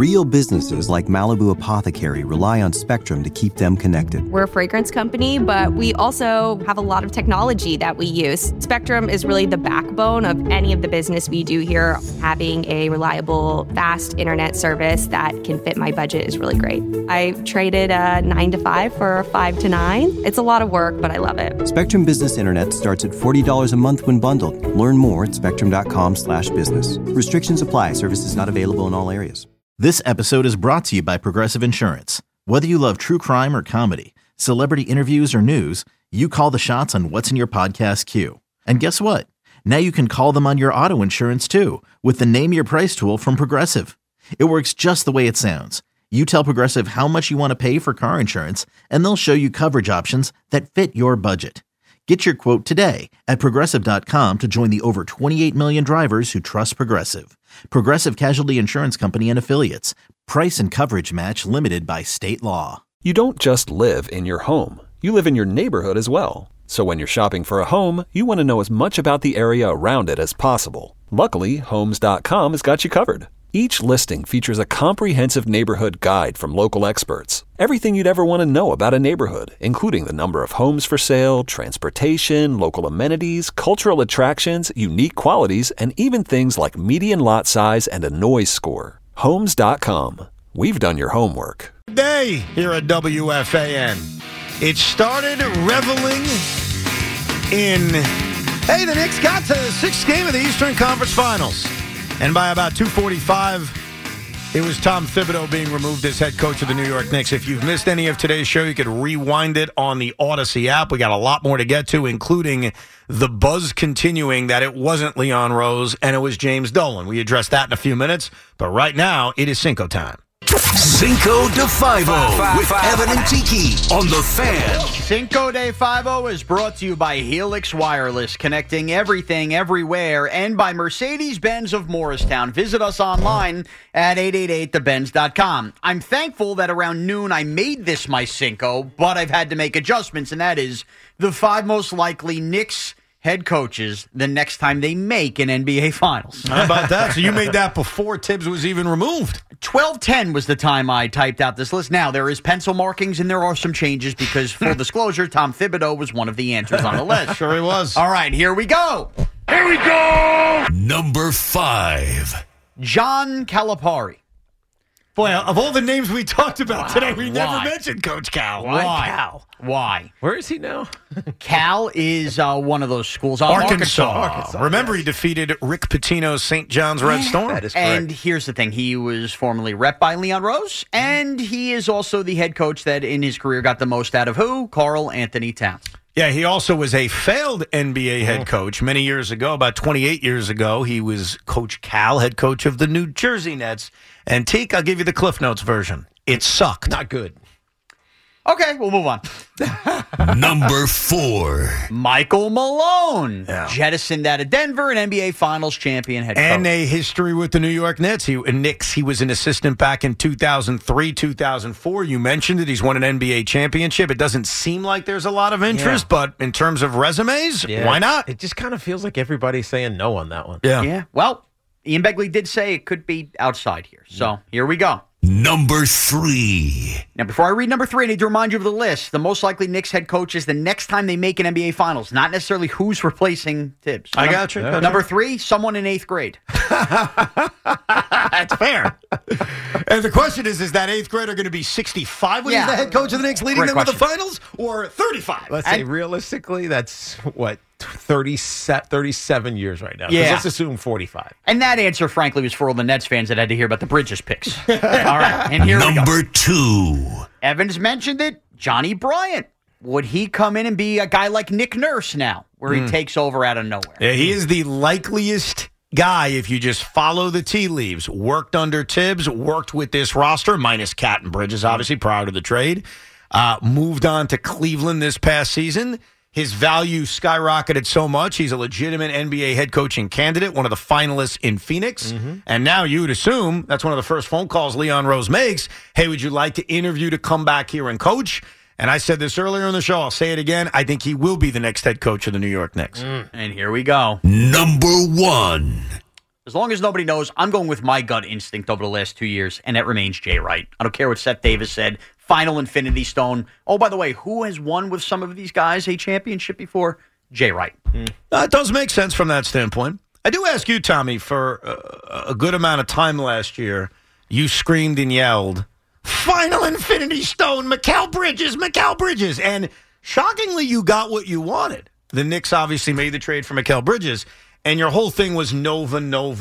Real businesses like Malibu Apothecary rely on Spectrum to keep them connected. We're a fragrance company, but we also have a lot of technology that we use. Spectrum is really the backbone of any of the business we do here. Having a reliable, fast internet service that can fit my budget is really great. I traded a 9 to 5 for a 5 to 9. It's a lot of work, but I love it. Spectrum Business Internet starts at $40 a month when bundled. Learn more at spectrum.com/business. Restrictions apply. Services not available in all areas. This episode is brought to you by Progressive Insurance. Whether you love true crime or comedy, celebrity interviews or news, you call the shots on what's in your podcast queue. And guess what? Now you can call them on your auto insurance too with the Name Your Price tool from Progressive. It works just the way it sounds. You tell Progressive how much you want to pay for car insurance, and they'll show you coverage options that fit your budget. Get your quote today at Progressive.com to join the over 28 million drivers who trust Progressive. Progressive Casualty Insurance Company and Affiliates. Price and coverage match limited by state law. You don't just live in your home. You live in your neighborhood as well. So when you're shopping for a home, you want to know as much about the area around it as possible. Luckily, Homes.com has got you covered. Each listing features a comprehensive neighborhood guide from local experts. Everything you'd ever want to know about a neighborhood, including the number of homes for sale, transportation, local amenities, cultural attractions, unique qualities, and even things like median lot size and a noise score. Homes.com. We've done your homework. Day here at WFAN. It started reveling in, hey, the Knicks got to the sixth game of the Eastern Conference Finals. And by about 2:45, it was Tom Thibodeau being removed as head coach of the New York Knicks. If you've missed any of today's show, you could rewind it on the Odyssey app. We got a lot more to get to, including the buzz continuing that it wasn't Leon Rose and it was James Dolan. We addressed that in a few minutes, but right now it is Cinco time. Cinco de Five-O with Evan and Tiki on The Fan. Cinco de Five-O is brought to you by Helix Wireless, connecting everything, everywhere, and by Mercedes-Benz of Morristown. Visit us online at 888thebenz.com. I'm thankful that around noon I made this my Cinco, but I've had to make adjustments, and that is the 5 most likely Knicks head coaches the next time they make an NBA Finals. How about that? So you made that before Tibbs was even removed. 12:10 was the time I typed out this list. Now, there is pencil markings and there are some changes because, full disclosure, Tom Thibodeau was one of the answers on the list. Sure he was. All right, here we go. Here we go! Number 5. John Calipari. Boy, of all the names we talked about today, we never Why? mentioned Coach Cal. Why? Cal? Why? Where is he now? Cal is one of those schools. Arkansas. Remember, he defeated Rick Pitino's St. John's Red Storm? That is correct. And here's the thing. He was formerly rep by Leon Rose, and he is also the head coach that in his career got the most out of who? Karl Anthony Towns. Yeah, he also was a failed NBA head coach many years ago. About 28 years ago, he was Coach Cal, head coach of the New Jersey Nets. And Teak, I'll give you the Cliff Notes version. It sucked. Not good. Okay, we'll move on. Number 4. Michael Malone, Yeah. jettisoned out of Denver, an NBA Finals champion head coach. And a history with the New York Knicks. He was an assistant back in 2003, 2004. You mentioned it. He's won an NBA championship. It doesn't seem like there's a lot of interest, but in terms of resumes, why not? It just kind of feels like everybody's saying no on that one. Yeah. Well, Ian Begley did say it could be outside here. So here we go. Number 3. Now, before I read number 3, I need to remind you of the list. The most likely Knicks head coaches the next time they make an NBA Finals, not necessarily who's replacing Tibbs. I got you. Number 3, someone in 8th grade. That's fair. And the question is that 8th grader going to be 65 when he's the head coach of the Knicks, leading Great them to the question. finals, or 35? Let's say realistically, that's what, 37 years right now. 'Cause Yeah. Let's assume 45. And that answer, frankly, was for all the Nets fans that had to hear about the Bridges picks. All right, and here we go. Number 2. Evans mentioned it. Johnny Bryant. Would he come in and be a guy like Nick Nurse now, where he takes over out of nowhere? Yeah, he is the likeliest guy if you just follow the tea leaves. Worked under Tibbs, worked with this roster, minus Cat and Bridges, obviously, prior to the trade. Moved on to Cleveland this past season. His value skyrocketed so much, he's a legitimate NBA head coaching candidate, one of the finalists in Phoenix. And now you would assume that's one of the first phone calls Leon Rose makes. Hey, would you like to interview to come back here and coach? And I said this earlier in the show. I'll say it again. I think he will be the next head coach of the New York Knicks. And here we go. Number 1. As long as nobody knows, I'm going with my gut instinct over the last 2 years, and that remains Jay Wright. I don't care what Seth Davis said. Final Infinity Stone. Oh, by the way, who has won with some of these guys a championship before? Jay Wright. It does make sense from that standpoint. I do ask you, Tommy, for a good amount of time last year, you screamed and yelled, Final Infinity Stone, Mikal Bridges. And shockingly, you got what you wanted. The Knicks obviously made the trade for Mikal Bridges, and your whole thing was Nova.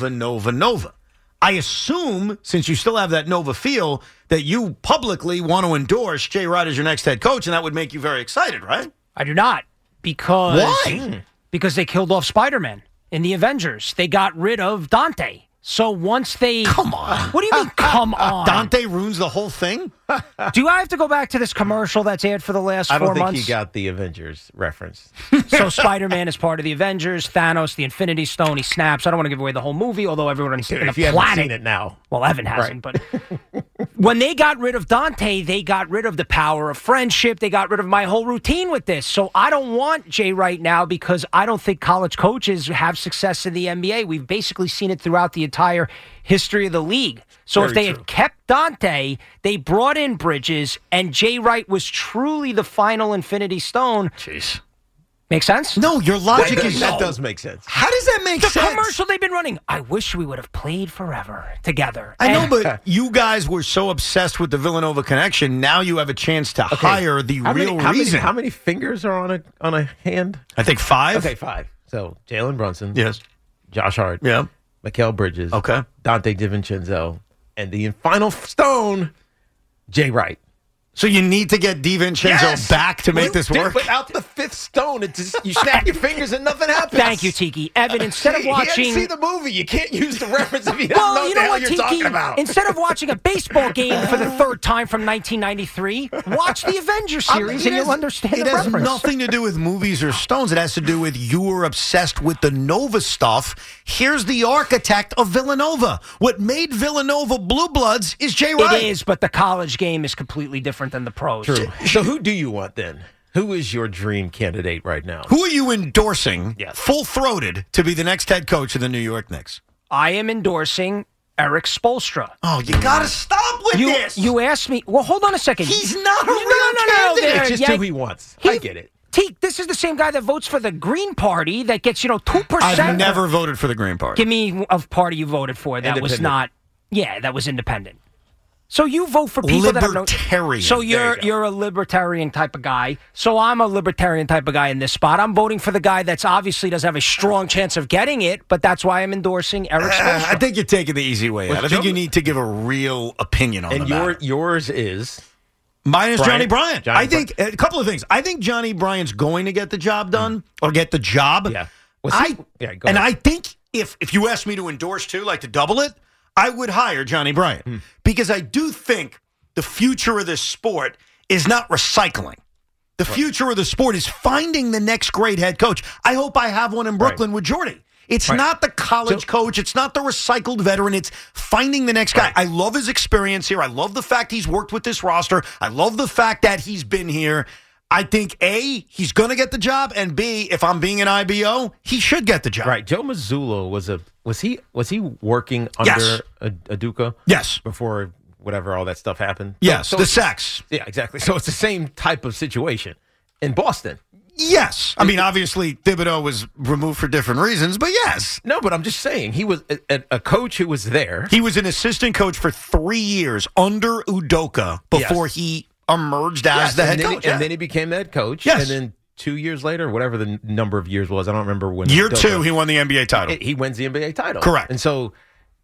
I assume, since you still have that Nova feel, that you publicly want to endorse Jay Wright as your next head coach, and that would make you very excited, right? I do not. Because Why? Because they killed off Spider-Man in the Avengers. They got rid of Dante. So once they... Come on. What do you mean, come on? Dante ruins the whole thing? Do I have to go back to this commercial that's aired for the last 4 months? I don't think he got the Avengers reference. So Spider-Man is part of the Avengers. Thanos, the Infinity Stone, he snaps. I don't want to give away the whole movie, although everyone on the If planet... you haven't seen it now. Well, Evan hasn't, but... When they got rid of Dante, they got rid of the power of friendship. They got rid of my whole routine with this. So I don't want Jay Wright now because I don't think college coaches have success in the NBA. We've basically seen it throughout the entire history of the league. So if they had kept Dante, they brought in Bridges, and Jay Wright was truly the final Infinity Stone. Jeez. Make sense? No, your logic is... That does make sense. How does that make sense? The commercial they've been running. I wish we would have played forever together. I know, but you guys were so obsessed with the Villanova connection. Now you have a chance to hire the real reason. How many fingers are on a hand? I think 5. Okay, 5. So Jalen Brunson. Yes. Josh Hart. Yeah. Mikal Bridges. Okay. Dante DiVincenzo. And the final stone, Jay Wright. So you need to get DiVincenzo back to make this work? Without the 5th stone, it's just, you snap your fingers and nothing happens. Thank you, Tiki. Evan, instead of watching... He hadn't seen the movie. You can't use the reference if you don't know what the hell you're talking about. Instead of watching a baseball game for the 3rd time from 1993, watch the Avengers series and you'll understand the reference. It has nothing to do with movies or stones. It has to do with you were obsessed with the Nova stuff. Here's the architect of Villanova. What made Villanova Blue Bloods is Jay Wright. It is, but the college game is completely different than the pros. True. So who do you want then? Who is your dream candidate right now? Who are you endorsing full-throated to be the next head coach of the New York Knicks? I am endorsing Eric Spoelstra. Oh, you got to stop with this. You asked me. Well, hold on a second. He's not a real candidate. There, It's just who he wants. I get it. Teak, this is the same guy that votes for the Green Party that gets, 2%. I've never voted for the Green Party. Give me a party you voted for that was not. Yeah, that was independent. So you vote for people that are libertarian. So you're a libertarian type of guy. So I'm a libertarian type of guy in this spot. I'm voting for the guy that's obviously doesn't have a strong chance of getting it, but that's why I'm endorsing Eric Spoelstra. I think you're taking the easy way out. I think you need to give a real opinion on the matter. Yours is? Mine is Bryant? Johnny Bryant. Johnny I think a couple of things. I think Johnny Bryant's going to get the job done or get the job. Yeah. Go ahead. I think if you asked me to endorse too, like to double it, I would hire Johnny Bryant because I do think the future of this sport is not recycling. The future of the sport is finding the next great head coach. I hope I have one in Brooklyn with Jordy. It's not the college coach. It's not the recycled veteran. It's finding the next guy. I love his experience here. I love the fact he's worked with this roster. I love the fact that he's been here. I think, A, he's going to get the job, and B, if I'm being an IBO, he should get the job. Right. Joe Mazzulla was he working under Udoka? Yes. Before whatever all that stuff happened? Yes, so the sex. Yeah, exactly. So it's the same type of situation in Boston. Yes. I mean, obviously, Thibodeau was removed for different reasons, but yes. No, but I'm just saying, he was a coach who was there. He was an assistant coach for 3 years under Udoka before he emerged as the head coach. And then he became the head coach. Yes. And then 2 years later, whatever the number of years was, I don't remember when. Year 2, he won the NBA title. He wins the NBA title. Correct. And so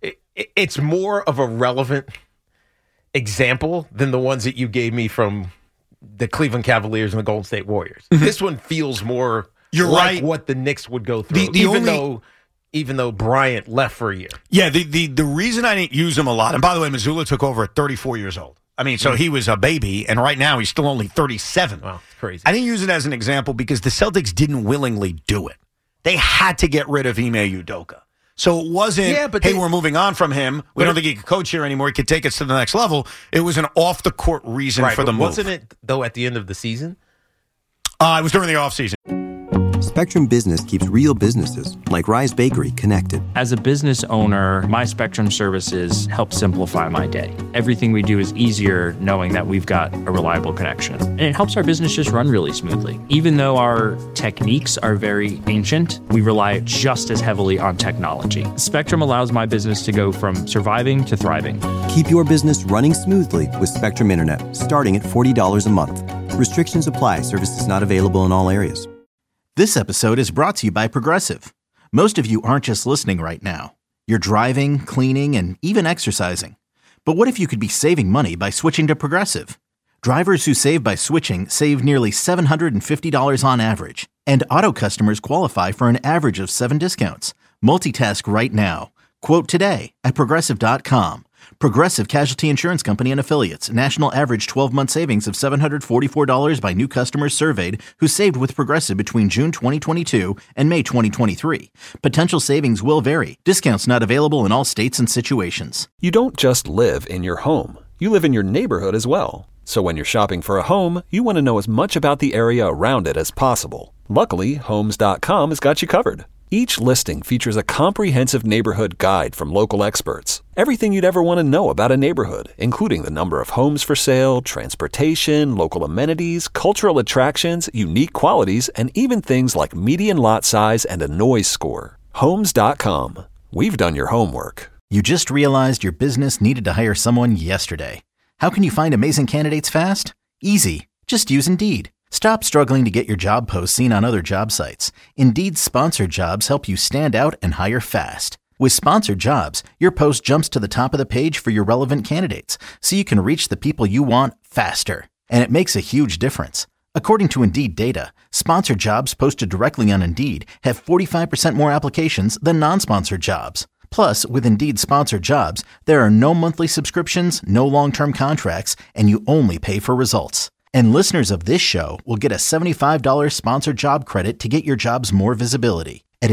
it's more of a relevant example than the ones that you gave me from the Cleveland Cavaliers and the Golden State Warriors. Mm-hmm. This one feels more like what the Knicks would go through, even though Bryant left for a year. Yeah, the reason I didn't use him a lot, and by the way, Mazzulla took over at 34 years old. I mean, so he was a baby, and right now he's still only 37. Wow, it's crazy. I didn't use it as an example because the Celtics didn't willingly do it. They had to get rid of Ime Udoka. So it wasn't, we're moving on from him. We don't think he could coach here anymore. He could take us to the next level. It was an off-the-court reason for the move. Wasn't it, though, at the end of the season? It was during the offseason. Spectrum Business keeps real businesses, like Rise Bakery, connected. As a business owner, my Spectrum services help simplify my day. Everything we do is easier knowing that we've got a reliable connection. And it helps our business just run really smoothly. Even though our techniques are very ancient, we rely just as heavily on technology. Spectrum allows my business to go from surviving to thriving. Keep your business running smoothly with Spectrum Internet, starting at $40 a month. Restrictions apply. Services not available in all areas. This episode is brought to you by Progressive. Most of you aren't just listening right now. You're driving, cleaning, and even exercising. But what if you could be saving money by switching to Progressive? Drivers who save by switching save nearly $750 on average. And auto customers qualify for an average of 7 discounts. Multitask right now. Quote today at Progressive.com. Progressive Casualty Insurance Company and Affiliates. National average 12-month savings of $744 by new customers surveyed who saved with Progressive between June 2022 and May 2023. Potential savings will vary. Discounts not available in all states and situations. You don't just live in your home. You live in your neighborhood as well. So when you're shopping for a home, you want to know as much about the area around it as possible. Luckily, Homes.com has got you covered. Each listing features a comprehensive neighborhood guide from local experts. Everything you'd ever want to know about a neighborhood, including the number of homes for sale, transportation, local amenities, cultural attractions, unique qualities, and even things like median lot size and a noise score. Homes.com. We've done your homework. You just realized your business needed to hire someone yesterday. How can you find amazing candidates fast? Easy. Just use Indeed. Stop struggling to get your job posts seen on other job sites. Indeed's sponsored jobs help you stand out and hire fast. With sponsored jobs, your post jumps to the top of the page for your relevant candidates, so you can reach the people you want faster. And it makes a huge difference. According to Indeed data, sponsored jobs posted directly on Indeed have 45% more applications than non-sponsored jobs. Plus, with Indeed sponsored jobs, there are no monthly subscriptions, no long-term contracts, and you only pay for results. And listeners of this show will get a $75 sponsored job credit to get your jobs more visibility at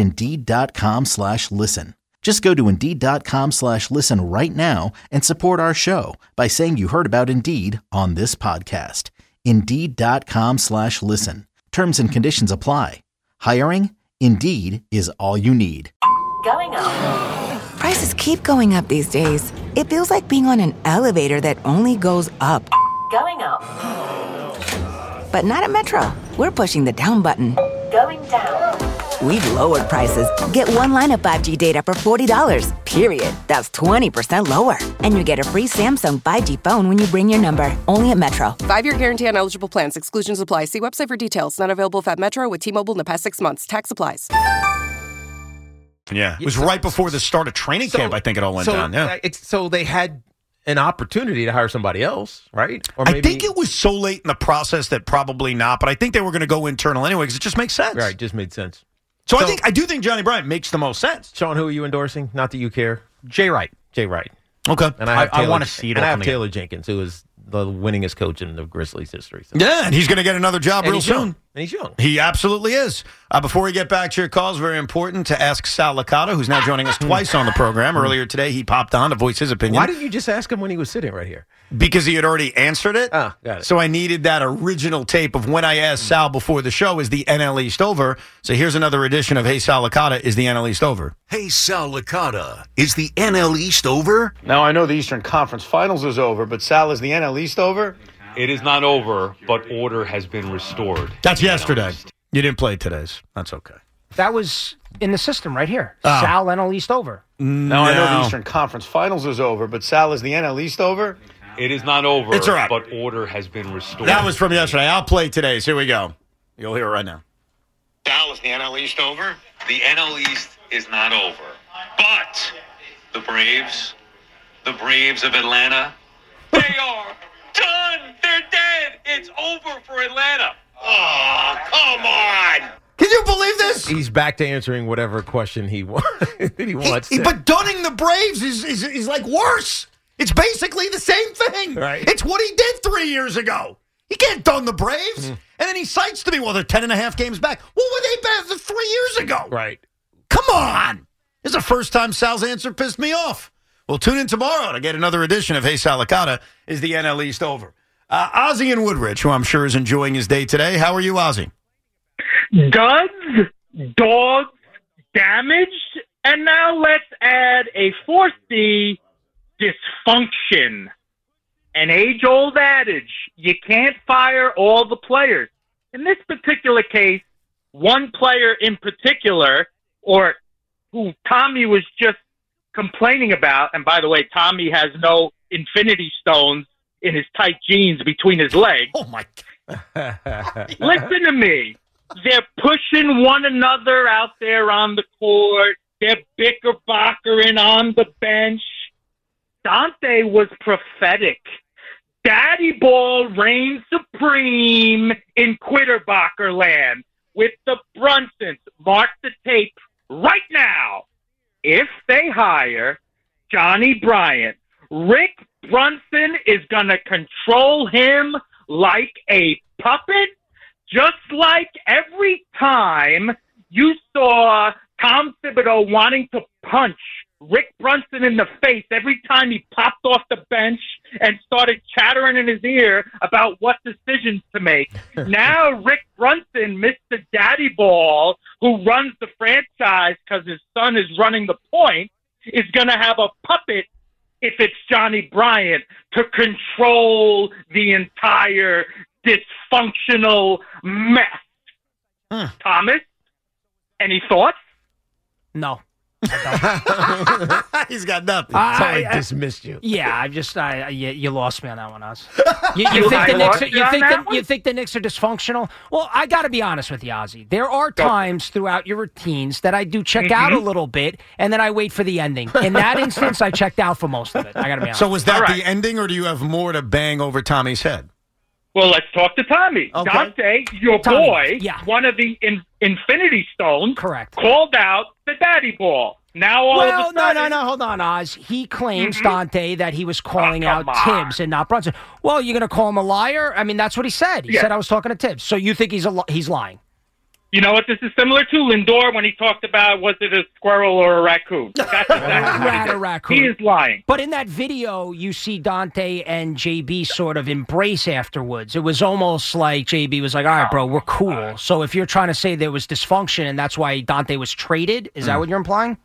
Indeed.com/listen. Just go to Indeed.com/listen right now and support our show by saying you heard about Indeed on this podcast. Indeed.com/listen. Terms and conditions apply. Hiring? Indeed is all you need. Going up. Prices keep going up these days. It feels like being on an elevator that only goes up. Going up. But not at Metro. We're pushing the down button. Going down. We've lowered prices. Get one line of 5G data for $40, period. That's 20% lower. And you get a free Samsung 5G phone when you bring your number. Only at Metro. 5-year guarantee on eligible plans. Exclusions apply. See website for details. Not available at Metro with T-Mobile in the past 6 months. Tax applies. Yeah. It was right before the start of training camp, I think it all went down. Yeah. So they had an opportunity to hire somebody else, right? Or maybe, I think it was so late in the process that probably not, but I think they were going to go internal anyway because it just makes sense. Right, it just made sense. So I do think Johnny Bryant makes the most sense. Sean, who are you endorsing? Not that you care. Jay Wright. Jay Wright. Okay. And I want to see it. And I have Taylor Jenkins, who is the winningest coach in the Grizzlies history. So. Yeah, and he's going to get another job real soon. And he's young. He absolutely is. Before we get back to your calls, very important to ask Sal Licata, who's now joining us twice on the program. Earlier today, he popped on to voice his opinion. Why didn't you just ask him when he was sitting right here? Because he had already answered it. Ah, got it. So I needed that original tape of when I asked Sal before the show, is the NL East over? So here's another edition of Hey Sal Licata, is the NL East over? Hey Sal Licata, is the NL East over? Now I know the Eastern Conference Finals is over, but Sal, is the NL East over? It is not over, but order has been restored. That's yesterday. You didn't play today's. That's okay. That was in the system right here. Sal, NL East over. Now I know the Eastern Conference Finals is over, but Sal, is the NL East over? It is not over, It's all right. but order has been restored. That was from yesterday. I'll play today's. Here we go. You'll hear it right now. Sal, is the NL East over? The NL East is not over. But the Braves of Atlanta, they are done. They're dead. It's over for Atlanta. Oh, come on. Can you believe this? He's back to answering whatever question he wants. But dunning the Braves is like worse. It's basically the same thing. Right. It's what he did 3 years ago. He can't dun the Braves. And then he cites to me, well, they're 10.5 games back. What were they back 3 years ago? Right. Come on. This is the first time Sal's answer pissed me off. Well, tune in tomorrow to get another edition of Hey Sal Licata, is the NL East over? Ozzie in Woodridge, who I'm sure is enjoying his day today. How are you, Ozzie? Duds dogs damaged, and now let's add a fourth D, dysfunction. An age-old adage, you can't fire all the players. In this particular case, one player in particular, or who Tommy was just complaining about, and by the way, Tommy has no infinity stones in his tight jeans between his legs. Oh, my God. Listen to me. They're pushing one another out there on the court. They're bicker-bockering on the bench. Dante was prophetic. Daddy Ball reigns supreme in Quitterbacher land with the Brunsons. Mark the tape right now. If they hire Johnny Bryant, Rick Brunson is going to control him like a puppet, just like every time you saw Tom Thibodeau wanting to punch Rick Brunson in the face every time he popped off the bench and started chattering in his ear about what decisions to make. Now Rick Brunson, Mr. Daddy Ball, who runs the franchise because his son is running the point, is going to have a puppet, if it's Johnny Bryant, to control the entire dysfunctional mess. Thomas, any thoughts? No. He's got nothing. I dismissed you. Yeah, you lost me on that one, Oz. You think the Knicks are dysfunctional? Well, I got to be honest with you, Ozzy. There are times throughout your routines that I do check out a little bit, and then I wait for the ending. In that instance, I checked out for most of it. I got to be honest. So was that the ending, or do you have more to bang over Tommy's head? Well, let's talk to Tommy. Okay. Dante, your boy, one of the Infinity Stones, called out the Daddy Ball. Now all of a sudden... No, hold on, Oz. He claims, Dante, that he was calling out Tibbs and not Brunson. Well, you're going to call him a liar? I mean, that's what he said. He said I was talking to Tibbs. So you think he's lying? You know what this is similar to? Lindor when he talked about, was it a squirrel or a raccoon? That's exactly Rat or raccoon. He is lying. But in that video, you see Dante and JB sort of embrace afterwards. It was almost like JB was like, all right, bro, we're cool. So if you're trying to say there was dysfunction and that's why Dante was traded, is that what you're implying?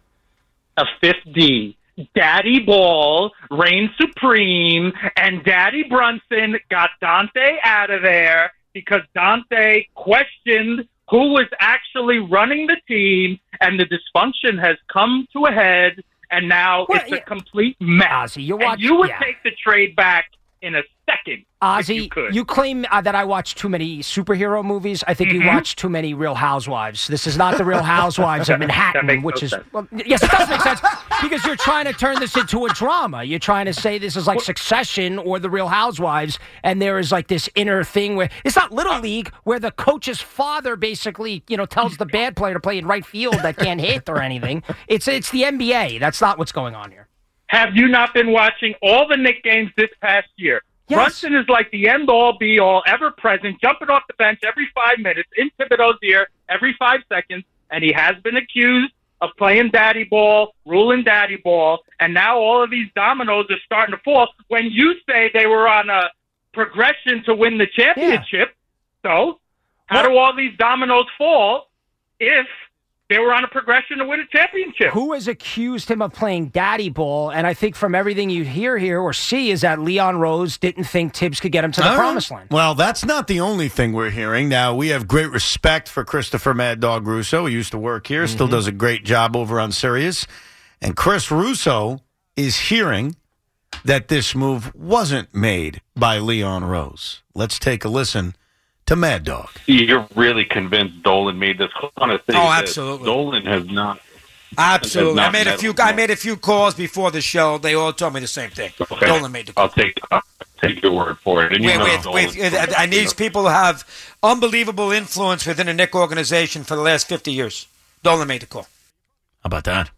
A fifth D. Daddy Ball reigns supreme, and Daddy Brunson got Dante out of there because Dante questioned who was actually running the team, and the dysfunction has come to a head, and now it's a complete mess. Ozzy, you would take the trade back in a second. Ozzy, you claim that I watch too many superhero movies. I think you watch too many Real Housewives. This is not the Real Housewives of Manhattan, which is... Well, yes, it does make sense, because you're trying to turn this into a drama. You're trying to say this is like Succession or the Real Housewives, and there is like this inner thing where... It's not Little League, where the coach's father basically, tells the bad player to play in right field that can't hit or anything. It's the NBA. That's not what's going on here. Have you not been watching all the Knicks games this past year? Yes. Brunson is like the end-all, be-all, ever-present, jumping off the bench every 5 minutes, in Thibodeau's ear every 5 seconds, and he has been accused of playing daddy ball, ruling daddy ball, and now all of these dominoes are starting to fall. When you say they were on a progression to win the championship, so how do all these dominoes fall if they were on a progression to win a championship? Who has accused him of playing daddy ball? And I think from everything you hear here or see is that Leon Rose didn't think Tibbs could get him to the promised land. Well, that's not the only thing we're hearing. Now, we have great respect for Christopher Mad Dog Russo. He used to work here, still does a great job over on Sirius. And Chris Russo is hearing that this move wasn't made by Leon Rose. Let's take a listen to Mad Dog. You're really convinced Dolan made this call? Absolutely. Dolan has not. Absolutely. I made a few calls before the show. They all told me the same thing. Okay. Dolan made the call. I'll take your word for it. And wait. And these people have unbelievable influence within the Knick organization for the last 50 years. Dolan made the call. How about that?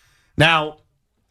Now,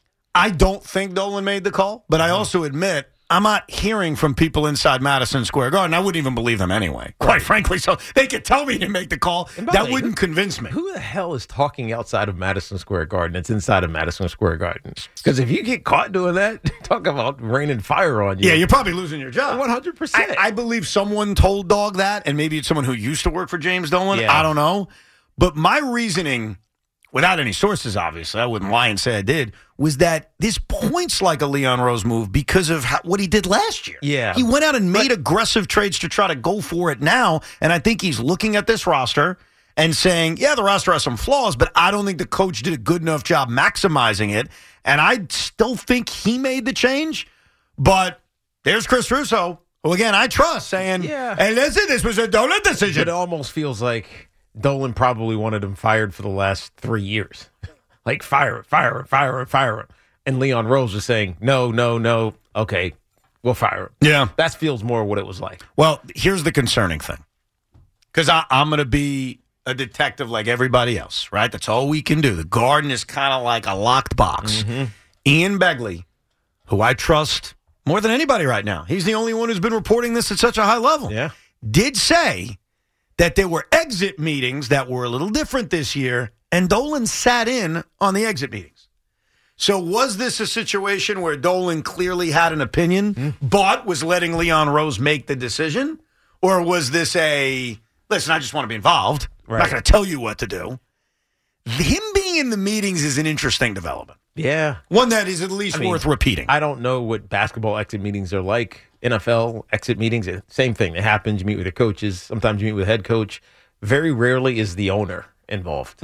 I don't think Dolan made the call, but I also admit I'm not hearing from people inside Madison Square Garden. I wouldn't even believe them anyway, quite frankly. So they could tell me to make the call. That wouldn't convince me. Who the hell is talking outside of Madison Square Garden? It's inside of Madison Square Garden. Because if you get caught doing that, talk about raining fire on you. Yeah, you're probably losing your job. 100%. I believe someone told Dog that, and maybe it's someone who used to work for James Dolan. Yeah. I don't know. But my reasoning, without any sources, obviously, I wouldn't lie and say I did, was that this points like a Leon Rose move because of what he did last year. Yeah. He went out and made aggressive trades to try to go for it now, and I think he's looking at this roster and saying, yeah, the roster has some flaws, but I don't think the coach did a good enough job maximizing it, and I still think he made the change, but there's Chris Russo, who, again, I trust, saying, hey, listen, this was a Dolan decision. It almost feels like Dolan probably wanted him fired for the last 3 years. Like, fire him. And Leon Rose was saying, no, okay, we'll fire him. Yeah. That feels more what it was like. Well, here's the concerning thing. Because I'm going to be a detective like everybody else, right? That's all we can do. The Garden is kind of like a locked box. Ian Begley, who I trust more than anybody right now, he's the only one who's been reporting this at such a high level, did say that there were exit meetings that were a little different this year, and Dolan sat in on the exit meetings. So was this a situation where Dolan clearly had an opinion, but was letting Leon Rose make the decision? Or was this listen, I just want to be involved. I'm not going to tell you what to do. Him being in the meetings is an interesting development. Yeah. One that is at least worth repeating. I don't know what basketball exit meetings are like. NFL exit meetings, same thing. It happens. You meet with the coaches. Sometimes you meet with the head coach. Very rarely is the owner involved,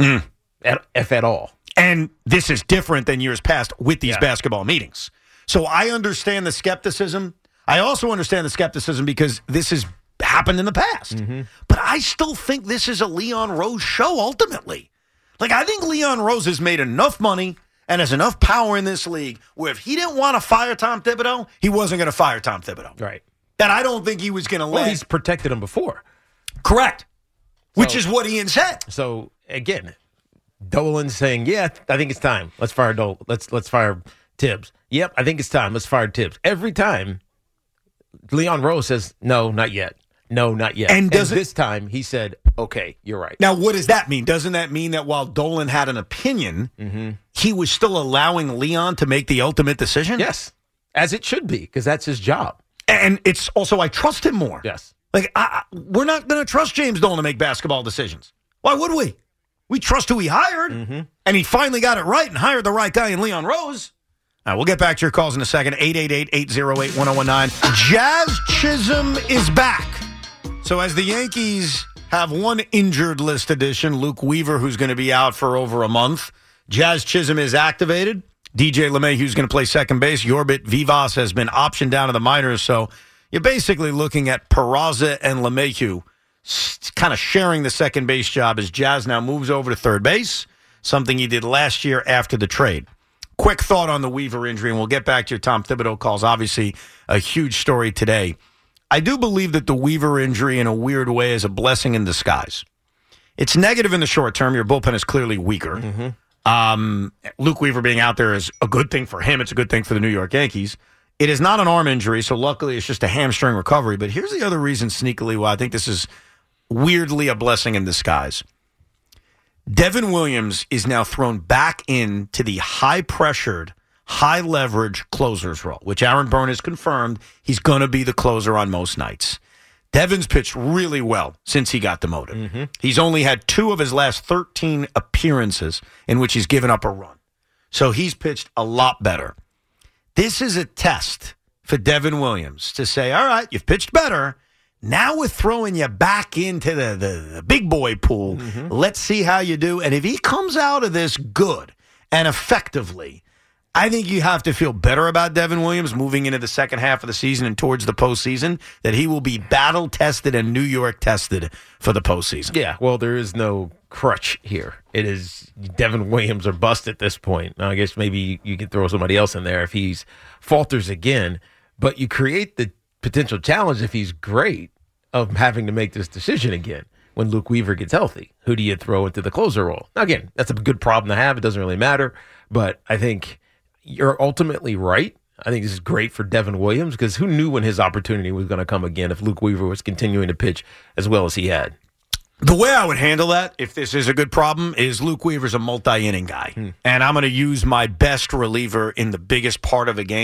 if at all. And this is different than years past with these basketball meetings. So I understand the skepticism. I also understand the skepticism because this has happened in the past. But I still think this is a Leon Rose show ultimately. Like, I think Leon Rose has made enough money and has enough power in this league where if he didn't want to fire Tom Thibodeau, he wasn't going to fire Tom Thibodeau. Right. And I don't think he was going to let... Well, he's protected him before. Correct. Which is what Ian said. So, again, Dolan's saying, yeah, I think it's time. Let's fire Dolan. Let's fire Tibbs. Yep, I think it's time. Let's fire Tibbs. Every time, Leon Rose says, no, not yet. No, not yet. And this time, he said, okay, you're right. Now, what does that mean? Doesn't that mean that while Dolan had an opinion, he was still allowing Leon to make the ultimate decision? Yes, as it should be, because that's his job. And it's also, I trust him more. Yes. Like, we're not going to trust James Dolan to make basketball decisions. Why would we? We trust who he hired, and he finally got it right and hired the right guy in Leon Rose. We'll get back to your calls in a second. 888-808-1019. Jazz Chisholm is back. So as the Yankees have one injured list addition, Luke Weaver, who's going to be out for over a month. Jazz Chisholm is activated. DJ LeMahieu's going to play second base. Yorbit Vivas has been optioned down to the minors. So you're basically looking at Peraza and LeMahieu kind of sharing the second base job as Jazz now moves over to third base, something he did last year after the trade. Quick thought on the Weaver injury, and we'll get back to your Tom Thibodeau calls. Obviously, a huge story today. I do believe that the Weaver injury, in a weird way, is a blessing in disguise. It's negative in the short term. Your bullpen is clearly weaker. Luke Weaver being out there is a good thing for him. It's a good thing for the New York Yankees. It is not an arm injury, so luckily it's just a hamstring recovery. But here's the other reason, sneakily, why I think this is weirdly a blessing in disguise. Devin Williams is now thrown back into the high-pressured, high-leverage closer's role, which Aaron Bourne has confirmed he's going to be the closer on most nights. Devin's pitched really well since he got demoted. He's only had 2 of his last 13 appearances in which he's given up a run. So he's pitched a lot better. This is a test for Devin Williams to say, all right, you've pitched better. Now we're throwing you back into the big boy pool. Let's see how you do. And if he comes out of this good and effectively, I think you have to feel better about Devin Williams moving into the second half of the season and towards the postseason, that he will be battle-tested and New York-tested for the postseason. Yeah, well, there is no crutch here. It is Devin Williams or bust at this point. Now, I guess maybe you could throw somebody else in there if he falters again, but you create the potential challenge if he's great of having to make this decision again when Luke Weaver gets healthy. Who do you throw into the closer role? Now, again, that's a good problem to have. It doesn't really matter, but I think you're ultimately right. I think this is great for Devin Williams because who knew when his opportunity was going to come again if Luke Weaver was continuing to pitch as well as he had. The way I would handle that, if this is a good problem, is Luke Weaver's a multi-inning guy. And I'm going to use my best reliever in the biggest part of a game.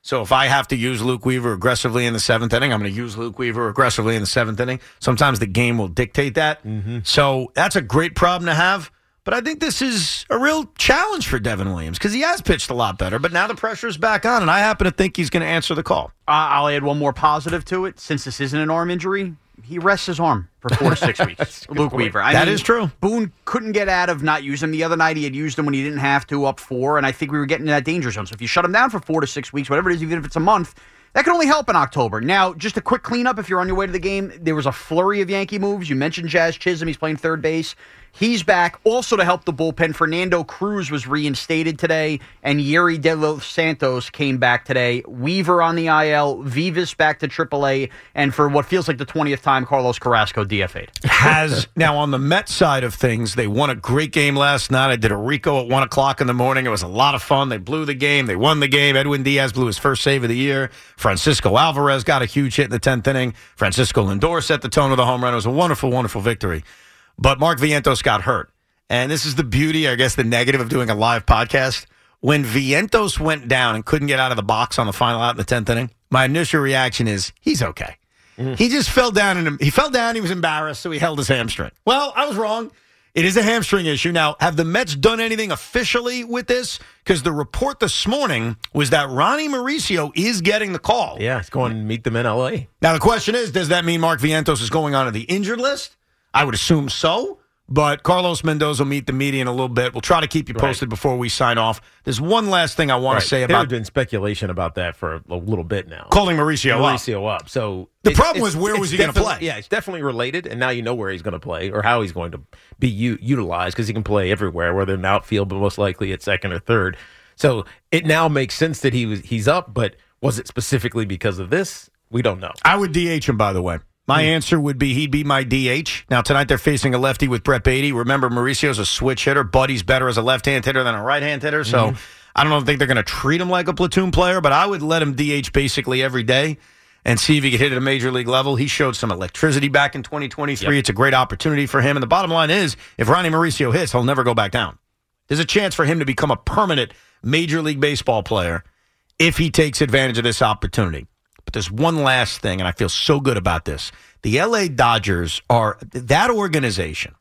So if I have to use Luke Weaver aggressively in the 7th inning, I'm going to use Luke Weaver aggressively in the 7th inning. Sometimes the game will dictate that. So that's a great problem to have. But I think this is a real challenge for Devin Williams because he has pitched a lot better, but now the pressure is back on, and I happen to think he's going to answer the call. I'll add one more positive to it. Since this isn't an arm injury, he rests his arm for 4 to 6 weeks. Luke Weaver. That is true. Boone couldn't get out of not using him. The other night he had used him when he didn't have to, up 4, and I think we were getting in that danger zone. So if you shut him down for 4 to 6 weeks, whatever it is, even if it's a month, that can only help in October. Now, just a quick cleanup if you're on your way to the game. There was a flurry of Yankee moves. You mentioned Jazz Chisholm. He's playing third base. He's back. Also to help the bullpen, Fernando Cruz was reinstated today, and Yuri De Los Santos came back today. Weaver on the IL, Vivas back to AAA, and for what feels like the 20th time, Carlos Carrasco DFA'd. Now, on the Mets side of things, they won a great game last night. I did a Rico at 1 o'clock in the morning. It was a lot of fun. They blew the game. They won the game. Edwin Diaz blew his first save of the year. Francisco Alvarez got a huge hit in the 10th inning. Francisco Lindor set the tone of the home run. It was a wonderful, wonderful victory. But Mark Vientos got hurt. And this is the beauty, I guess, the negative of doing a live podcast. When Vientos went down and couldn't get out of the box on the final out in the 10th inning, my initial reaction is, he's okay. He just fell down. He was embarrassed, so he held his hamstring. Well, I was wrong. It is a hamstring issue. Now, have the Mets done anything officially with this? Because the report this morning was that Ronnie Mauricio is getting the call. Yeah, he's going to meet them in L.A. Now, the question is, does that mean Mark Vientos is going on to the injured list? I would assume so, but Carlos Mendoza will meet the media in a little bit. We'll try to keep you posted before we sign off. There's one last thing I want to say about... There's been speculation about that for a little bit now. Calling Mauricio up. So the problem was, where was he going to play? Yeah, it's definitely related, and now you know where he's going to play or how he's going to be utilized because he can play everywhere, whether in the outfield, but most likely at second or third. So it now makes sense that he's up, but was it specifically because of this? We don't know. I would DH him, by the way. My answer would be he'd be my DH. Now, tonight they're facing a lefty with Brett Beatty. Remember, Mauricio's a switch hitter. Buddy's better as a left-hand hitter than a right-hand hitter. So I don't think they're going to treat him like a platoon player, but I would let him DH basically every day and see if he could hit at a major league level. He showed some electricity back in 2023. Yep. It's a great opportunity for him. And the bottom line is, if Ronnie Mauricio hits, he'll never go back down. There's a chance for him to become a permanent Major League Baseball player if he takes advantage of this opportunity. But there's one last thing, and I feel so good about this. The L.A. Dodgers are that organization.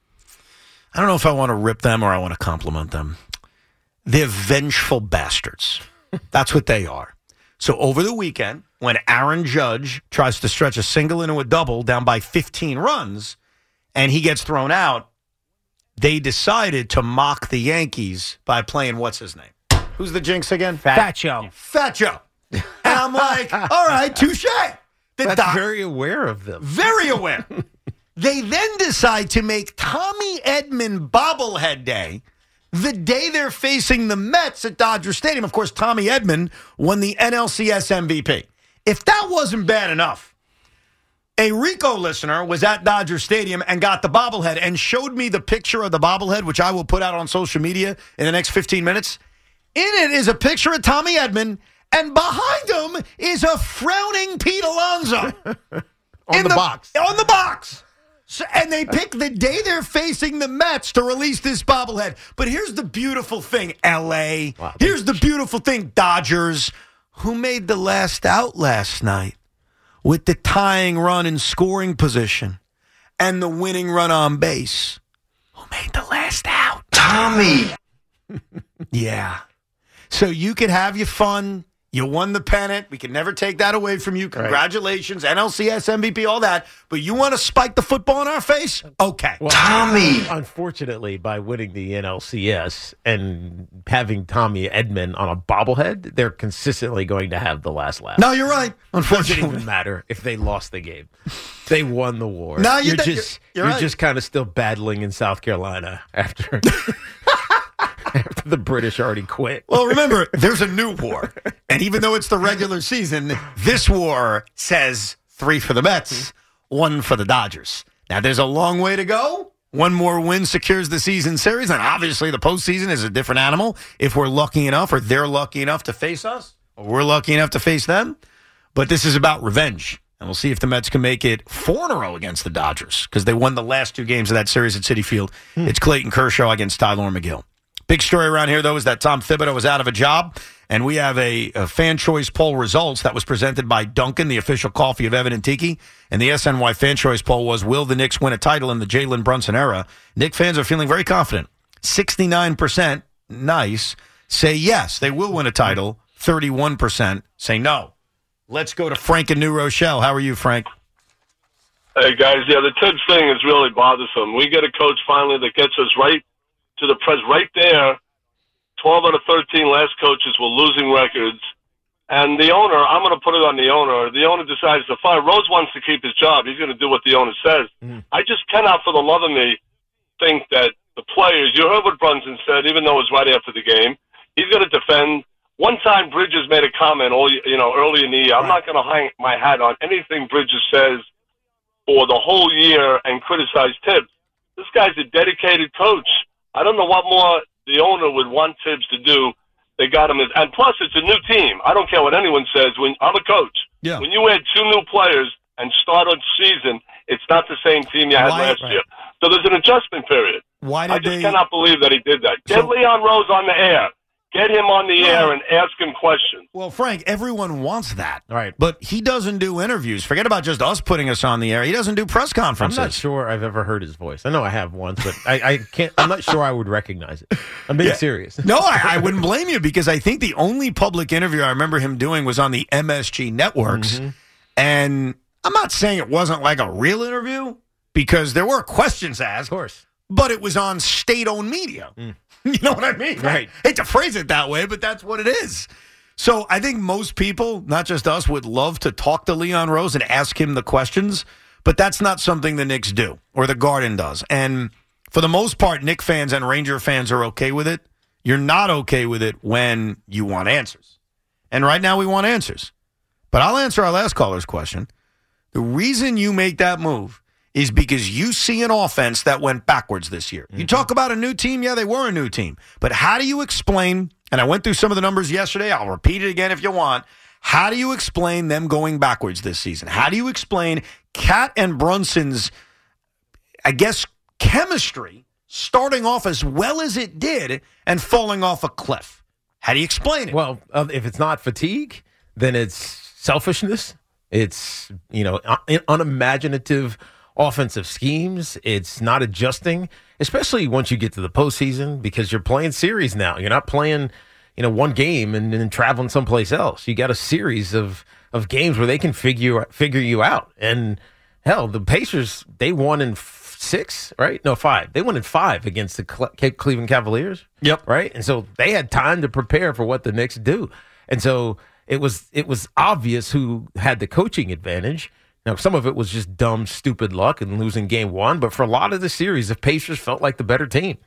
I don't know if I want to rip them or I want to compliment them. They're vengeful bastards. That's what they are. So over the weekend, when Aaron Judge tries to stretch a single into a double down by 15 runs, and he gets thrown out, they decided to mock the Yankees by playing, what's his name? Who's the jinx again? Fat Joe. Fat Joe. And I'm like, all right, touche. That's very aware of them. Very aware. They then decide to make Tommy Edman bobblehead day the day they're facing the Mets at Dodger Stadium. Of course, Tommy Edman won the NLCS MVP. If that wasn't bad enough, a Rico listener was at Dodger Stadium and got the bobblehead and showed me the picture of the bobblehead, which I will put out on social media in the next 15 minutes. In it is a picture of Tommy Edman, and behind him is a frowning Pete Alonso. On the box. On the box. So, and they pick the day they're facing the Mets to release this bobblehead. But here's the beautiful thing, L.A. Wow, here's the beautiful thing, Dodgers. Who made the last out last night with the tying run in scoring position and the winning run on base? Who made the last out? Tommy. Yeah. So you can have your fun. You won the pennant. We can never take that away from you. Congratulations. Right. NLCS, MVP, all that. But you want to spike the football in our face? Okay. Well, Tommy. Unfortunately, by winning the NLCS and having Tommy Edman on a bobblehead, they're consistently going to have the last laugh. No, you're right. Unfortunately. It doesn't even matter if they lost the game. They won the war. No, you're right. Just kind of still battling in South Carolina after... After the British already quit. Well, remember, there's a new war. And even though it's the regular season, this war says 3 for the Mets, 1 for the Dodgers. Now, there's a long way to go. One more win secures the season series. And obviously, the postseason is a different animal if we're lucky enough or they're lucky enough to face us or we're lucky enough to face them. But this is about revenge. And we'll see if the Mets can make it 4 in a row against the Dodgers because they won the last 2 games of that series at Citi Field. It's Clayton Kershaw against Tyler McGill. Big story around here, though, is that Tom Thibodeau was out of a job, and we have a fan choice poll results that was presented by Dunkin', the official coffee of Evan and Tiki. And the SNY fan choice poll was, will the Knicks win a title in the Jalen Brunson era? Knicks fans are feeling very confident. 69%, nice, say yes, they will win a title. 31% say no. Let's go to Frank in New Rochelle. How are you, Frank? Hey, guys. Yeah, the Tibbs thing is really bothersome. We get a coach finally that gets us right to the press right there. 12 out of 13 last coaches were losing records. And the owner, I'm going to put it on the owner. The owner decides to fire. Rose wants to keep his job. He's going to do what the owner says. I just cannot, for the love of me, think that the players, you heard what Brunson said, even though it was right after the game, he's going to defend. One time Bridges made a comment early in the year. I'm not going to hang my hat on anything Bridges says for the whole year and criticize Tibbs. This guy's a dedicated coach. I don't know what more the owner would want Tibbs to do. They got him, and plus it's a new team. I don't care what anyone says. When I'm a coach, when you add 2 new players and start on season, it's not the same team you had last year. So there's an adjustment period. I just cannot believe that he did that. Get Leon Rose on the air. Get him on the air and ask him questions. Well, Frank, everyone wants that. Right. But he doesn't do interviews. Forget about just us putting us on the air. He doesn't do press conferences. I'm not sure I've ever heard his voice. I know I have once, but I can't. I'm not sure I would recognize it. I'm being serious. No, I wouldn't blame you because I think the only public interview I remember him doing was on the MSG networks. And I'm not saying it wasn't like a real interview because there were questions asked. Of course. But it was on state-owned media. You know what I mean? Right. I hate to phrase it that way, but that's what it is. So I think most people, not just us, would love to talk to Leon Rose and ask him the questions, but that's not something the Knicks do or the Garden does. And for the most part, Knicks fans and Ranger fans are okay with it. You're not okay with it when you want answers. And right now we want answers. But I'll answer our last caller's question. The reason you make that move is because you see an offense that went backwards this year. You talk about a new team. Yeah, they were a new team. But how do you explain, and I went through some of the numbers yesterday. I'll repeat it again if you want. How do you explain them going backwards this season? How do you explain Cat and Brunson's, I guess, chemistry starting off as well as it did and falling off a cliff? How do you explain it? Well, if it's not fatigue, then it's selfishness. It's, unimaginative offensive schemes. It's not adjusting, especially once you get to the postseason because you're playing series now. You're not playing, one game and then traveling someplace else. You got a series of games where they can figure you out. And hell, the Pacers, they won in 6, right? No, 5. They won in 5 against the Cleveland Cavaliers. Yep. Right? And so they had time to prepare for what the Knicks do. And so it was obvious who had the coaching advantage. Now, some of it was just dumb, stupid luck and losing game 1, but for a lot of the series, the Pacers felt like the better team.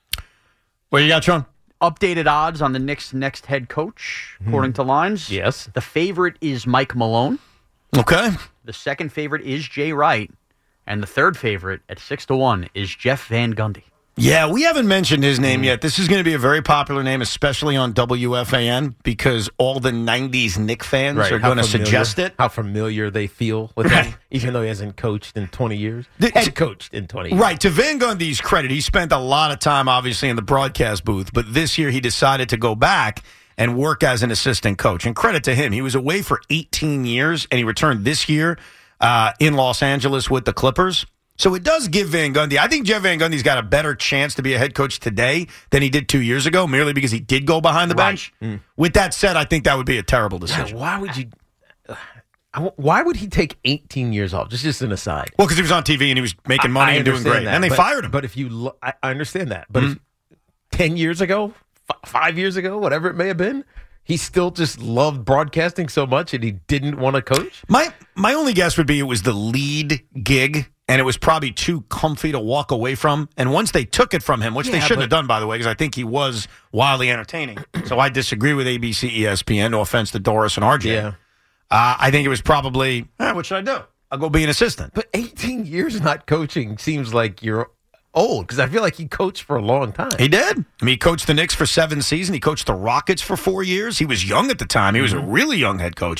What you got, Sean? Updated odds on the Knicks' next head coach, according to lines. Yes. The favorite is Mike Malone. Okay. The second favorite is Jay Wright. And the third favorite at 6-1 is Jeff Van Gundy. Yeah, we haven't mentioned his name yet. This is going to be a very popular name, especially on WFAN, because all the 90s Knicks fans are going to suggest it. How familiar they feel with him, even though he hasn't coached in 20 years. Head coached in 20 years. Right. To Van Gundy's credit, he spent a lot of time, obviously, in the broadcast booth, but this year he decided to go back and work as an assistant coach. And credit to him. He was away for 18 years, and he returned this year in Los Angeles with the Clippers. So it does give Van Gundy, I think Jeff Van Gundy's got a better chance to be a head coach today than he did 2 years ago, merely because he did go behind the bench. With that said, I think that would be a terrible decision. Yeah, why would he take 18 years off? Just an aside. Well, because he was on TV and he was making money and doing great. And they fired him. But if you I understand that. But if 10 years ago, 5 years ago, whatever it may have been, he still just loved broadcasting so much and he didn't want to coach? My only guess would be it was the lead gig. And it was probably too comfy to walk away from. And once they took it from him, which they shouldn't have done, by the way, because I think he was wildly entertaining. So I disagree with ABC, ESPN. No offense to Doris and RJ. Yeah. I think it was probably, what should I do? I'll go be an assistant. But 18 years not coaching seems like you're old, because I feel like he coached for a long time. He did. I mean, he coached the Knicks for 7 seasons. He coached the Rockets for 4 years. He was young at the time. He was a really young head coach.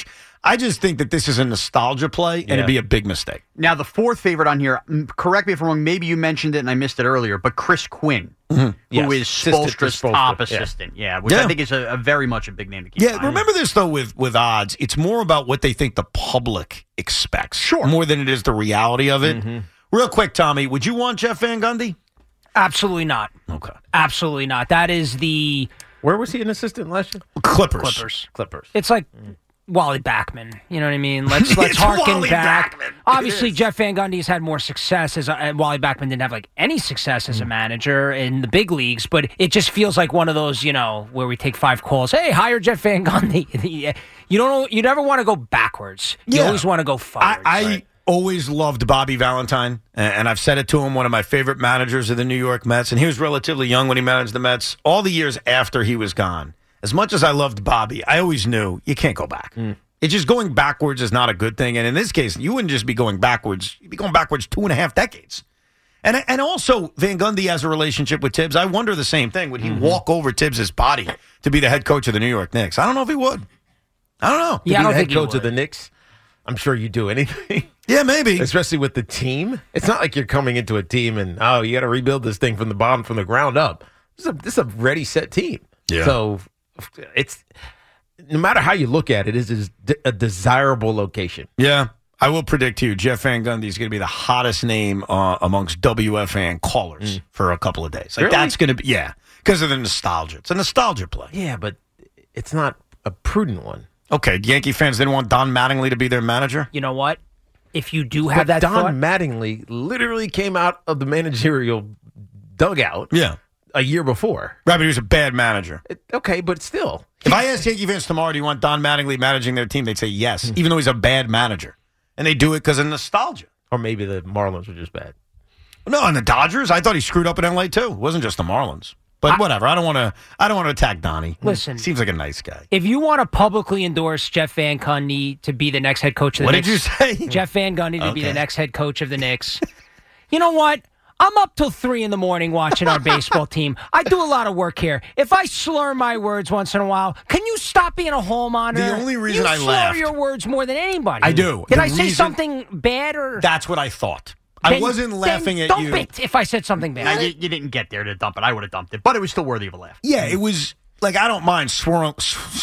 I just think that this is a nostalgia play, and it'd be a big mistake. Now, the fourth favorite on here, correct me if I'm wrong, maybe you mentioned it and I missed it earlier, but Chris Quinn, who is Spoelstra's top assistant. Which I think is a very much a big name to keep in mind. Remember this, though, with odds. It's more about what they think the public expects. Sure. More than it is the reality of it. Real quick, Tommy, would you want Jeff Van Gundy? Absolutely not. Okay. Absolutely not. That is the... Where was he an assistant last year? Clippers. It's like Wally Backman. You know what I mean? Let's harken back. Obviously, Jeff Van Gundy has had more success as Wally Backman didn't have like any success as a manager in the big leagues, but it just feels like one of those, where we take 5 calls. Hey, hire Jeff Van Gundy. You never want to go backwards. You always want to go forwards. I always loved Bobby Valentine, and I've said it to him, one of my favorite managers of the New York Mets, and he was relatively young when he managed the Mets. All the years after he was gone, as much as I loved Bobby, I always knew you can't go back. It's just going backwards is not a good thing, and in this case, you wouldn't just be going backwards. You'd be going backwards 2.5 decades. And also, Van Gundy has a relationship with Tibbs. I wonder the same thing. Would he walk over Tibbs' body to be the head coach of the New York Knicks? I don't know if he would. I don't know. Yeah, I don't think the head coach of the Knicks, I'm sure you'd do anything. Yeah, maybe. Especially with the team. It's not like you're coming into a team and, you got to rebuild this thing from the bottom, from the ground up. This is a ready, set team. Yeah. So it's, no matter how you look at it, it is a desirable location. Yeah. I will predict to you, Jeff Van Gundy is going to be the hottest name amongst WFAN callers for a couple of days. Like, that's going to be, because of the nostalgia. It's a nostalgia play. Yeah, but it's not a prudent one. Okay, Yankee fans didn't want Don Mattingly to be their manager? You know what? If you do have that Don thought, Mattingly literally came out of the managerial dugout a year before. Right, but he was a bad manager. Okay, but still. If I asked Yankee fans tomorrow, do you want Don Mattingly managing their team, they'd say yes, even though he's a bad manager. And they do it because of nostalgia. Or maybe the Marlins were just bad. No, and the Dodgers, I thought he screwed up in L.A. too. It wasn't just the Marlins. But whatever. I don't want to attack Donnie. Listen. Seems like a nice guy. If you want to publicly endorse Jeff Van Gundy to be the next head coach of the Knicks. What did you say? Jeff Van Gundy to be the next head coach of the Knicks. You know what? I'm up till 3 in the morning watching our baseball team. I do a lot of work here. If I slur my words once in a while, can you stop being a hall monitor? The only reason I laughed. You slur your words more than anybody. I do. Did I say something bad or? That's what I thought. I wasn't laughing at you. Dump it if I said something bad. You didn't get there to dump it. I would have dumped it, but it was still worthy of a laugh. Yeah, it was like, I don't mind swirling.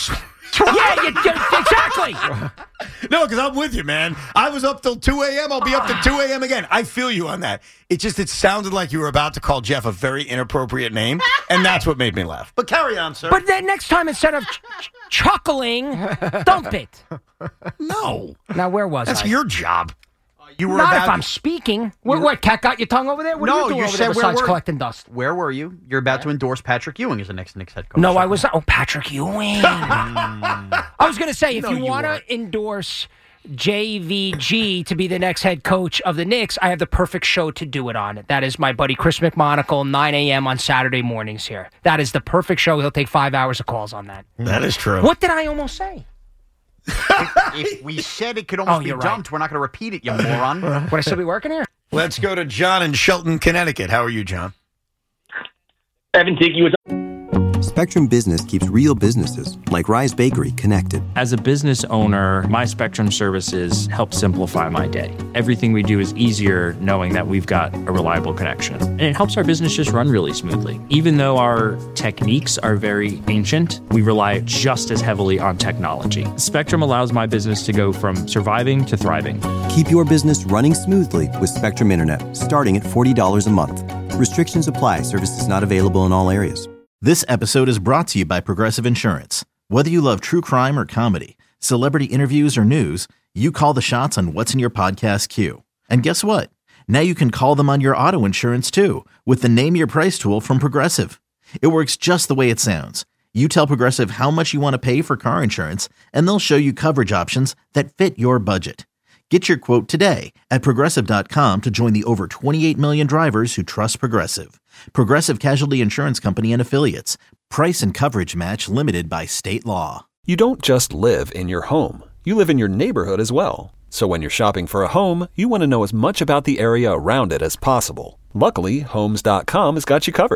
Exactly. No, because I'm with you, man. I was up till 2 a.m. I'll be up to 2 a.m. again. I feel you on that. It sounded like you were about to call Jeff a very inappropriate name, and that's what made me laugh. But carry on, sir. But then next time, instead of chuckling, dump it. No. Now, where was That's your job. You were Not about if I'm speaking. What, cat got your tongue over there? What are you doing over there besides collecting dust? Where were you? You're about to endorse Patrick Ewing as the next Knicks head coach. No, I was not. Oh, Patrick Ewing. I was going to say, if you want to endorse JVG to be the next head coach of the Knicks, I have the perfect show to do it on. That is my buddy Chris McMonagle, 9 a.m. on Saturday mornings here. That is the perfect show. He'll take 5 hours of calls on that. That is true. What did I almost say? If we said it could almost be dumped, right. We're not going to repeat it, you moron. Would I still be working here? Let's go to John in Shelton, Connecticut. How are you, John? Evan Tiki was... Spectrum Business keeps real businesses, like Rise Bakery, connected. As a business owner, my Spectrum services help simplify my day. Everything we do is easier knowing that we've got a reliable connection. And it helps our business just run really smoothly. Even though our techniques are very ancient, we rely just as heavily on technology. Spectrum allows my business to go from surviving to thriving. Keep your business running smoothly with Spectrum Internet, starting at $40 a month. Restrictions apply. Services not available in all areas. This episode is brought to you by Progressive Insurance. Whether you love true crime or comedy, celebrity interviews or news, you call the shots on what's in your podcast queue. And guess what? Now you can call them on your auto insurance too with the Name Your Price tool from Progressive. It works just the way it sounds. You tell Progressive how much you want to pay for car insurance, and they'll show you coverage options that fit your budget. Get your quote today at Progressive.com to join the over 28 million drivers who trust Progressive. Progressive Casualty Insurance Company and Affiliates. Price and coverage match limited by state law. You don't just live in your home. You live in your neighborhood as well. So when you're shopping for a home, you want to know as much about the area around it as possible. Luckily, Homes.com has got you covered.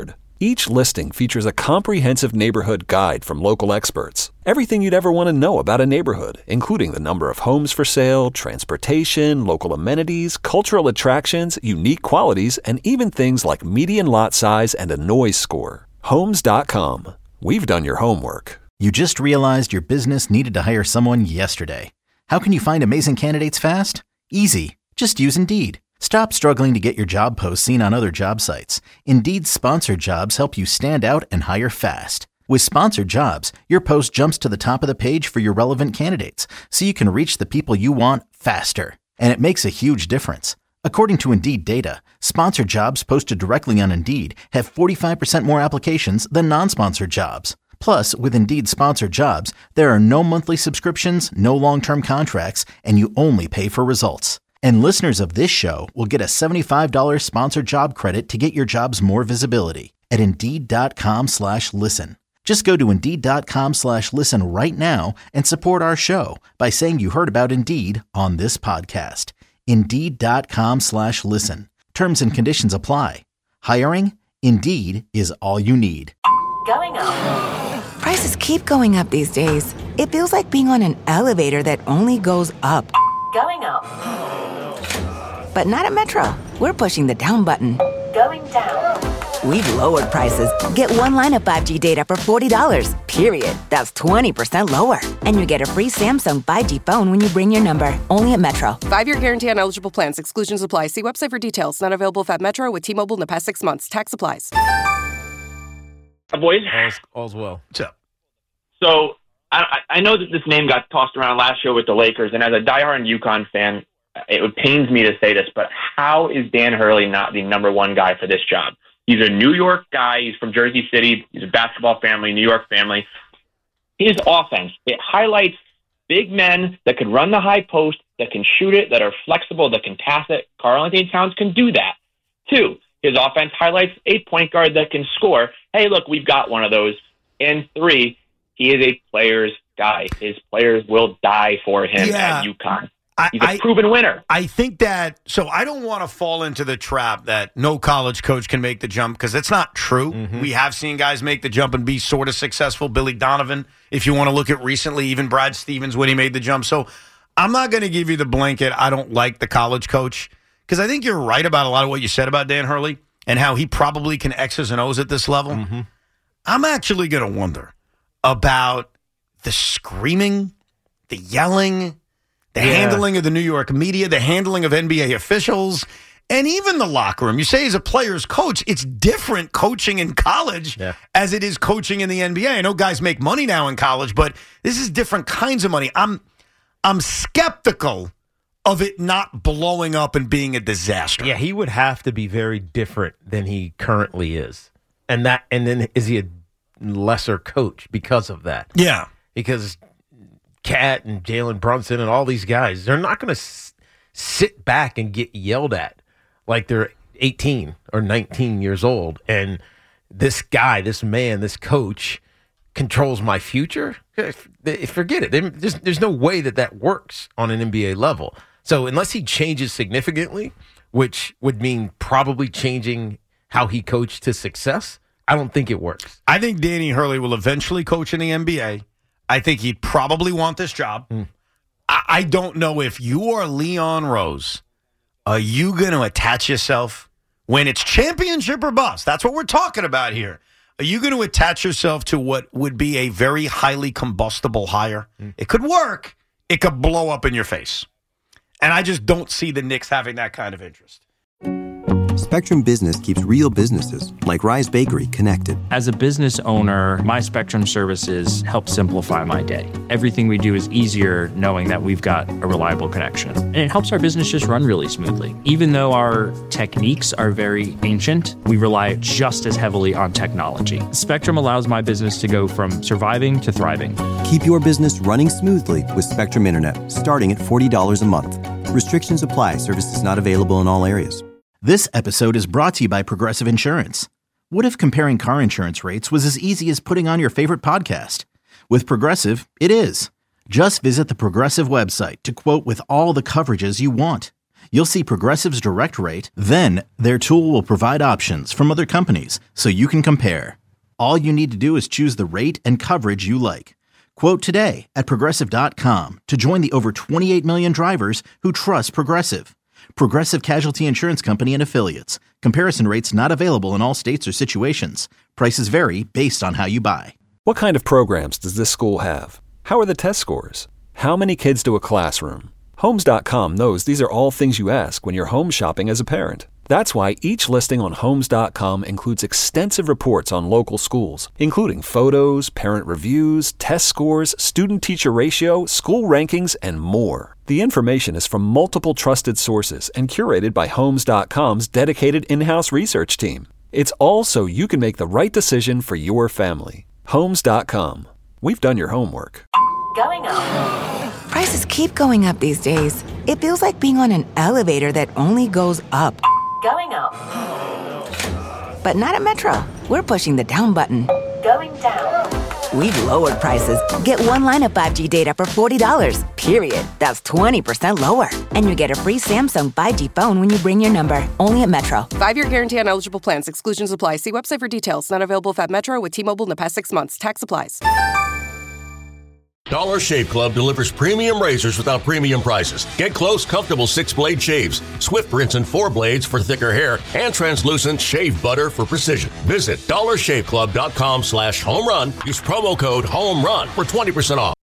Each listing features a comprehensive neighborhood guide from local experts. Everything you'd ever want to know about a neighborhood, including the number of homes for sale, transportation, local amenities, cultural attractions, unique qualities, and even things like median lot size and a noise score. Homes.com. We've done your homework. You just realized your business needed to hire someone yesterday. How can you find amazing candidates fast? Easy. Just use Indeed. Stop struggling to get your job posts seen on other job sites. Indeed's sponsored jobs help you stand out and hire fast. With sponsored jobs, your post jumps to the top of the page for your relevant candidates, so you can reach the people you want faster. And it makes a huge difference. According to Indeed data, sponsored jobs posted directly on Indeed have 45% more applications than non-sponsored jobs. Plus, with Indeed sponsored jobs, there are no monthly subscriptions, no long-term contracts, and you only pay for results. And listeners of this show will get a $75 sponsored job credit to get your jobs more visibility at Indeed.com/listen. Just go to Indeed.com/listen right now and support our show by saying you heard about Indeed on this podcast. Indeed.com/listen. Terms and conditions apply. Hiring? Indeed is all you need. Going up. Prices keep going up these days. It feels like being on an elevator that only goes up. Going up. But not at Metro. We're pushing the down button. Going down. We've lowered prices. Get one line of 5G data for $40, period. That's 20% lower. And you get a free Samsung 5G phone when you bring your number. Only at Metro. 5-year guarantee on eligible plans. Exclusions apply. See website for details. Not available if at Metro with T-Mobile in the past 6 months. Tax applies. Boys? All's well. What's up? So, I know that this name got tossed around last year with the Lakers, and as a diehard UConn fan, it pains me to say this, but how is Dan Hurley not the number one guy for this job? He's a New York guy. He's from Jersey City. He's a basketball family, New York family. His offense, it highlights big men that can run the high post, that can shoot it, that are flexible, that can pass it. Karl-Anthony Towns can do that. 2, his offense highlights a point guard that can score. Hey, look, we've got one of those. And 3, he is a player's guy. His players will die for him at UConn. He's a proven winner. I think that, so I don't want to fall into the trap that no college coach can make the jump, because it's not true. Mm-hmm. We have seen guys make the jump and be sort of successful. Billy Donovan, if you want to look at recently, even Brad Stevens when he made the jump. So I'm not going to give you the blanket, I don't like the college coach, because I think you're right about a lot of what you said about Dan Hurley and how he probably can X's and O's at this level. Mm-hmm. I'm actually going to wonder about the screaming, the yelling, the handling of the New York media, the handling of NBA officials, and even the locker room. You say as a player's coach, it's different coaching in college as it is coaching in the NBA. I know guys make money now in college, but this is different kinds of money. I'm skeptical of it not blowing up and being a disaster. Yeah, he would have to be very different than he currently is. And then is he a lesser coach because of that? Yeah. Because Cat and Jalen Brunson and all these guys, they're not going to sit back and get yelled at like they're 18 or 19 years old. And this guy, this man, this coach controls my future. Forget it. There's no way that works on an NBA level. So unless he changes significantly, which would mean probably changing how he coached to success, I don't think it works. I think Danny Hurley will eventually coach in the NBA. I think he'd probably want this job. I don't know if you are Leon Rose. Are you going to attach yourself when it's championship or bust? That's what we're talking about here. Are you going to attach yourself to what would be a very highly combustible hire? It could work. It could blow up in your face. And I just don't see the Knicks having that kind of interest. Spectrum Business keeps real businesses, like Rise Bakery, connected. As a business owner, my Spectrum services help simplify my day. Everything we do is easier knowing that we've got a reliable connection. And it helps our business just run really smoothly. Even though our techniques are very ancient, we rely just as heavily on technology. Spectrum allows my business to go from surviving to thriving. Keep your business running smoothly with Spectrum Internet, starting at $40 a month. Restrictions apply. Services not available in all areas. This episode is brought to you by Progressive Insurance. What if comparing car insurance rates was as easy as putting on your favorite podcast? With Progressive, it is. Just visit the Progressive website to quote with all the coverages you want. You'll see Progressive's direct rate, then their tool will provide options from other companies so you can compare. All you need to do is choose the rate and coverage you like. Quote today at Progressive.com to join the over 28 million drivers who trust Progressive. Progressive Casualty Insurance Company and Affiliates. Comparison rates not available in all states or situations. Prices vary based on how you buy. What kind of programs does this school have? How are the test scores? How many kids do a classroom? Homes.com knows these are all things you ask when you're home shopping as a parent. That's why each listing on Homes.com includes extensive reports on local schools, including photos, parent reviews, test scores, student-teacher ratio, school rankings, and more. The information is from multiple trusted sources and curated by Homes.com's dedicated in-house research team. It's all so you can make the right decision for your family. Homes.com. We've done your homework. Going up. Prices keep going up these days. It feels like being on an elevator that only goes up. Going up. But not at Metro. We're pushing the down button. Going down. We've lowered prices. Get one line of 5G data for $40, period. That's 20% lower. And you get a free Samsung 5G phone when you bring your number. Only at Metro. 5-year guarantee on eligible plans. Exclusions apply. See website for details. Not available at Metro with T-Mobile in the past 6 months. Tax applies. Dollar Shave Club delivers premium razors without premium prices. Get close, comfortable 6-blade shaves, swift rinse and 4 blades for thicker hair, and translucent shave butter for precision. Visit dollarshaveclub.com/home run. Use promo code HOME RUN for 20% off.